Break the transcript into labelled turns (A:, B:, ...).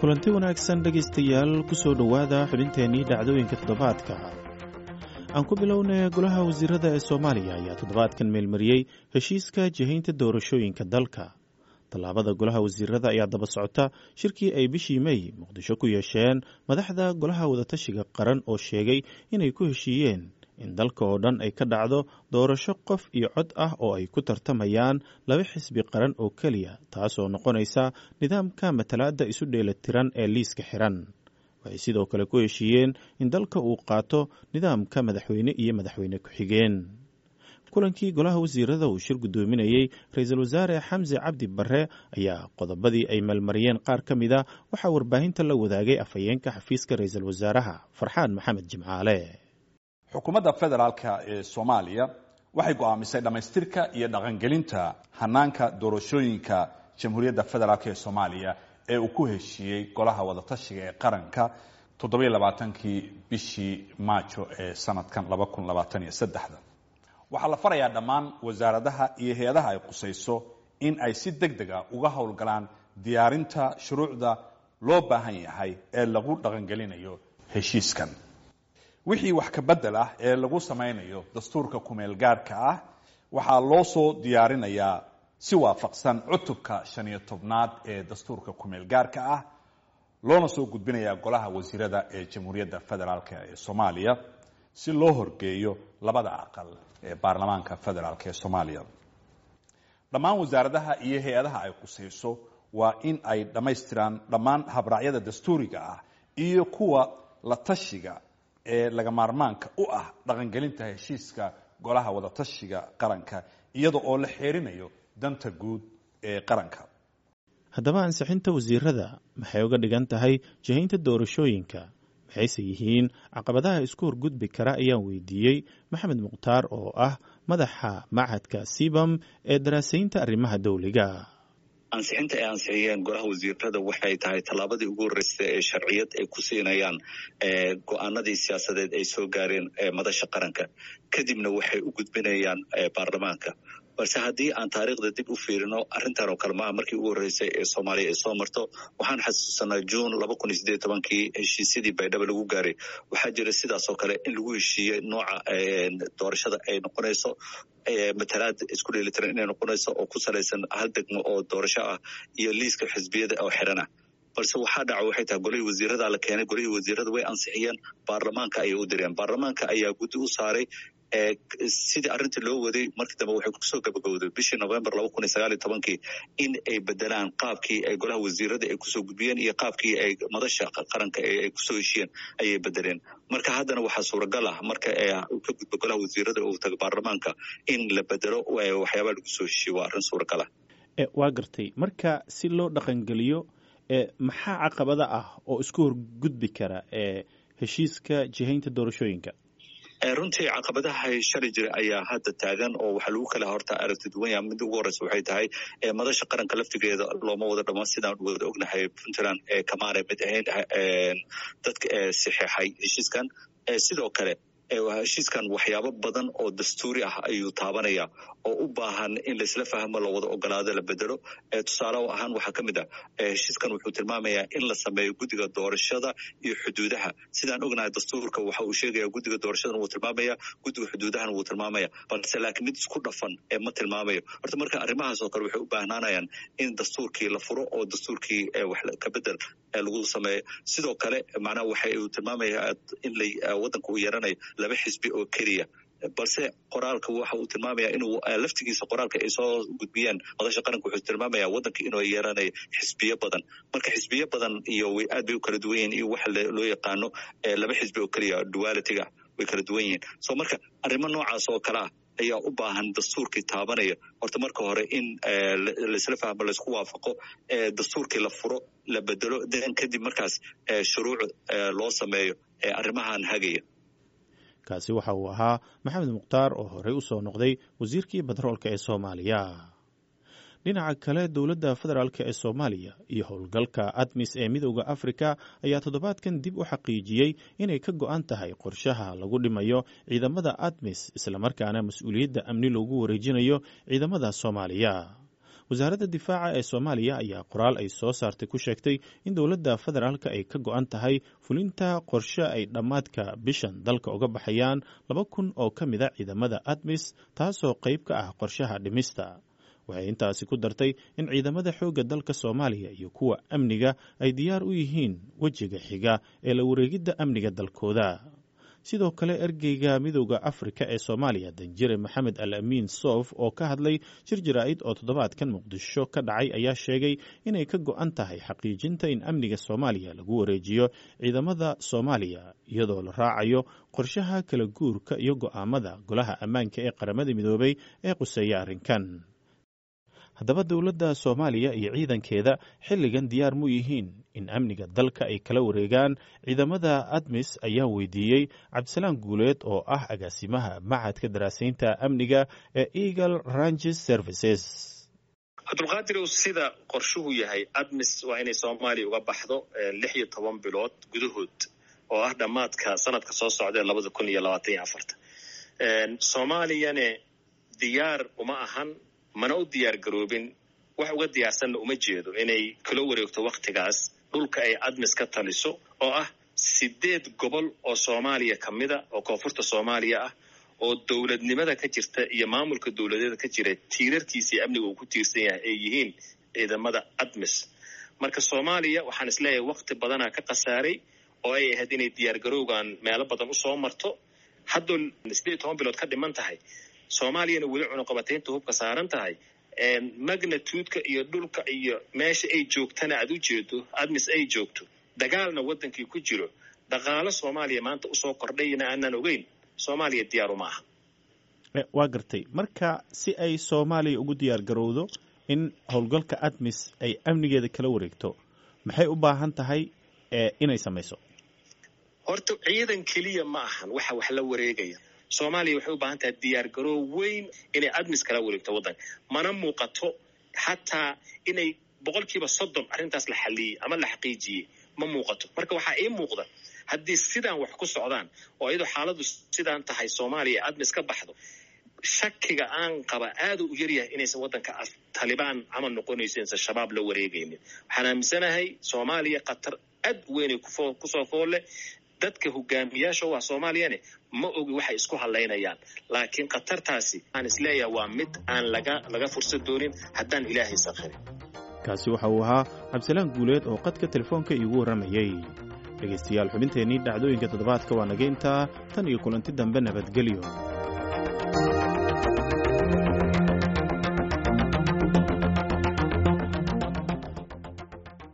A: kulanti wanaagsan dhegaystayaal ku soo dhowaada xubinteennii dhacdooyinka toddobaadka aan ku bilownay golaha wasiirada ee soomaaliya ayaa toddobaadkan meelmariyey heshiiska jihaynta doorashooyinka dalka tallaabada golaha wasiirada ayaa daba socota shirkii ay bishii May muqdisho ku yeesheen madaxda golaha wadatashiga qaran oo sheegay inay ku heshiiyeen in dalka oo dhan ay ka dhacdo doorasho qof iyo cod ah oo ay ku tartamayaan laba xisbi qaran oo keliya taasoo noqonaysa nidaamka matalaadda isu dheelatiran ee liiska xiran waxay sidoo kale ku heshiiyeen in dalka uu qaato nidaamka madaxweyne iyo madaxweyne ku-xigeen kulankii golaha wasiirada uu shir gudoominayey ra-iisul wasaare xamse cabdi barre ayaa qodobadii ay meelmariyeen qaar ka mida waxaa warbaahinta la wadaagay afhayeenka xafiiska ra-iisul wasaaraha farxaan maxamed jimcaale
B: xukuumadda federaalka ee Soomaaliya waxay go'aamisay dhamaystirka iyo dhaqangelinta hanaanka doorashooyinka Jamhuuriyadda Federaalka ee Soomaaliya ee uu ku heshiiyey golaha wadatashiga ee qaranka 27kii bishii Maajo ee sanadkan 2023 waxaa la farayaa dhammaan wasaaradaha iyo hay'adaha ay qusayso in ay si degdeg ah uga howlgalaan diyaarinta shuruucda loo baahan yahay ee lagu dhaqangelinayo heshiiskan wixii wax ka bedel ah ee lagu samaynayo dastuurka kumeel gaarka ah waxaa loo soo diyaarinayaa si waafaqsan cutubka 15aad ee dastuurka kumeel gaarka ah loona soo gudbinayaa golaha wasiirada ee Jamhuuriyadda Federaalka ee Soomaaliya si loo horgeeyo labada aqal ee baarlamaanka federaalka ee Soomaaliya dhammaan wasaaradaha iyo hay'adaha ay qusayso waa in ay dhamaystiraan dhammaan habraacyada dastuuriga ah iyo kuwa la tashiga ee laga maarmaanka u ah dhaqangelinta heshiiska golaha wadatashiga qaranka iyada oo la xeerinayo danta guud ee qaranka
A: haddaba ansixinta wasiirada maxay uga dhigan tahay jihaynta doorashooyinka maxayse yihiin caqabadaha isku horgudbi kara ayaan weydiiyey maxamed mukhtaar oo ah madaxa machadka sibam ee daraasaynta arrimaha dawliga
C: ansixinta ay ansixiyeen golaha wasiirada waxay tahay tallaabadii ugu horreysay ee sharciyad ay ku siinayaan go'aanadii siyaasadeed ay soo gaareen madasha qaranka kadibna waxay u gudbinayaan baarlamaanka balse haddii aan taariikhda dib u fiirino arrintan oo kale maaha markii ugu horreysay ee Soomaaliya ay soo marto waxaan xasuusanaa June 2018kii heshiisyadii Baydhabo lagu gaaray waxaa jira sidaas oo kale in lagu heshiiyey nooca doorashada ay noqonayso matalaad isku dheelitiran inay noqonayso oo ku salaysan hal degmo oo doorasho ah iyo liiska xisbiyada oo xiran ah balse waxaa dhaca waxay tahay golihii wasiirada la keenay golihii wasiirada way ansixiyeen baarlamaanka ayay u direen baarlamaanka ayaa guddi u saaray sidii arrinta loo waday markii dambe waxay kusoo gabagowday bishii November 2019 in ay bedelaan qaabkii ay golaha wasiirada ay kusoo gudbiyeen iyo qaabkii ay madasha qaranka ay kusoo heshiyeen ayay bedeleen marka haddana waxaa suuragal ah marka ay ka gudbo golaha wasiirada oo taga baarlamaanka in la bedelo waxyaabo lagu soo heshiyo waa arrin suuragal ah
A: waa gartay marka si loo dhaqangeliyo maxaa caqabada ah oo isku horgudbi kara heshiiska jihaynta doorashooyinka
C: runtii caqabadaha shalay jira ayaa hadda taagan oo waxa lagu kala horta aragti duwan yahay mid ugu horeysa waxay tahay madasha qaranka laftigeeda looma wada dhamaan sidaan wada ognahay Puntland kamaare mid ahayn dadka saxiixay heshiiskan sidoo kale heshiiskan waxyaabo badan oo dastuuri ah ayuu taabanaya oo u baahan in la isla fahmo la wada ogolaado la bedelo tusaale ahaan waxa kamid ah heshiiskan wuxuu tilmaamayaa in la sameeyo guddiga doorashada iyo xuduudaha sidaan ognahay dastuurka waxa uu sheegayaa guddiga doorashada uu tilmaamaya guddiga xuduudaha uu tilmaamaya balse laakiin mid isku dhafan ma tilmaamayo horta marka arrimahaas oo kale waxay u baahnanayaan in dastuurkii la furo oo dastuurkii wax ka bedel lagu sameeyo sidoo kale macnaha waxay uu tilmaamayaa in wadanka uu yeelanayo laba xisbi oo kaliya balse qoraalka waxa uu tilmaamayaa inuu laftigiisa qoraalka ay soo gudbiyeen madasha qaranka wuxuu tilmaamayaa wadanka inuu yeelanayo xisbiyo badan marka xisbiyo badan iyo way aad bay u kala duwan yihiin iyo waxa loo yaqaano laba xisbi oo kaliya duality-ga way kala duwan yihiin soo marka arrimo noocaas oo kale ah ayaa u baahan dastuurkii taabanaya horta marka hore in la isla fahmo la isku waafaqo dastuurkii la furo la bedelo dan kadib markaas shuruuc loo sameeyo arrimahan hagaya
A: kaasi waxa uu ahaa maxamed mukhtaar oo horey u soo noqday wasiirkii batroolka ee Soomaaliya dhinaca kale dowladda federaalka ee Soomaaliya iyo howlgalka ADMIS ee midowga Afrika ayaa toddobaadkan dib u xaqiijiyay inay ka go'an tahay qorshaha lagu dhimayo ciidamada ADMIS isla markaana mas'uuliyadda amni loogu wareejinayo ciidamada Soomaaliya wasaaradda difaaca ee soomaaliya ayaa qoraal ay soo saartay ku sheegtay in dowladda federaalka ay ka go'an tahay fulinta qorshe ay dhammaadka bishan dalka uga baxayaan 2,000 oo ka mid a ciidamada ADMIS taasoo qayb ka ah qorshaha dhimista. waxay intaasi ku dartay in ciidamada xoogga dalka Soomaaliya iyo kuwa amniga ay diyaar u yihiin wejiga xiga ee la wareegidda amniga dalkooda. sidoo kale ergeyga midowga Afrika ee Soomaaliya Danjire Maxamed Al-Amin Soof oo ka hadlay shir jaraa'id oo toddobaadkan Muqdisho ka dhacay ayaa sheegay inay ka go'an tahay xaqiijinta in amniga Soomaaliya lagu wareejiyo ciidamada Soomaaliya iyadoo la raacayo qorshaha kala guurka iyo go'aamada golaha ammaanka ee qaramada midoobay ee quseeya arrinkan. haddaba dowladda Soomaaliya iyo ciidankeeda xilligan diyaar mu yihiin in amniga dalka ay kala wareegaan ciidamada ADMIS ayaa weydiiyey Cabdisalaan Guuleed oo ah agaasimaha Machadka Daraasaynta Amniga ee Eagle Ranges Services.
D: Cabdulqaadir sida qorshuhu yahay ADMIS waa inay Soomaaliya uga baxdo 16 bilood gudahood oo ah dhamaadka sanadka soo socda 2024. Soomaaliyana diyaar uma ahan mana u diyaar garoobin wax uga diyaarsanna uma jeedo inay kala wareegto waqtigaas dhulka ay ADMIS ka taliso oo ah 8 gobol oo Soomaaliya kamida oo koonfurta Soomaaliya ah oo dawladnimada ka jirta iyo maamulka dawladeed ka jira tiirarkiisa amniga uu ku tiirsan yahay ay yihiin ciidamada ADMIS. marka Soomaaliya waxaan isleeyahay waqti badan ka qasaaray oo ay ahayd inay diyaar garowgaan meelo badan u soo marto hadda 18 bilood ka dhiman tahay Soomaaliyana weli cunaqabataynta hubka saaran tahay magnitude-ka iyo dhulka iyo meesha ay joogtana aad u jeedo ADMIS ay joogto dagaalna wadankii ku jiro dhaqaale Soomaaliya maanta u soo kordhayna aanan ogeyn Soomaaliya diyaar uma aha.
A: waa gartay marka si ay Soomaaliya ugu diyaar garowdo in howlgalka ADMIS ay amnigeeda kala wareegto maxay u baahan tahay inay samayso?
D: horta ciidan kaliya ma ahan wax la wareegaya. Soomaaliya waxay u baahan tahay diyaar garow weyn inay ADMIS kala wareegto wadanka mana muuqato hataa inay 30% arrintaas la xaliyay ama la xaqiijiyay ma muuqato. marka waxa ay muuqda haddii sidaan wax ku socdaan oo iyadoo xaaladu sidaan tahay Soomaaliya ADMIS ka baxdo shakiga aan qaba aad u yar yahay inaysan wadanka Taliban ama noqonaysan shabaab la wareegaynin. waxaan aaminsanahay Soomaaliya qatar aad weyn ku soo foole dadka hogaamiyaasha waa Soomaaliyane ma ogi waxay isku haleynayaan laakiin qatartaasi aan isleeyahay waa mid aan laga fursad doonin haddaan Ilaahay sakhirin.
A: kaasi waxa uu ahaa Cabdisalaan Guuleed oo qadka telefoonka iigu waramayay. dhegeystayaal xubinteennii dhacdooyinka toddobaadka waa naga intaa tan iyo kulanti dambe nabadgelyo.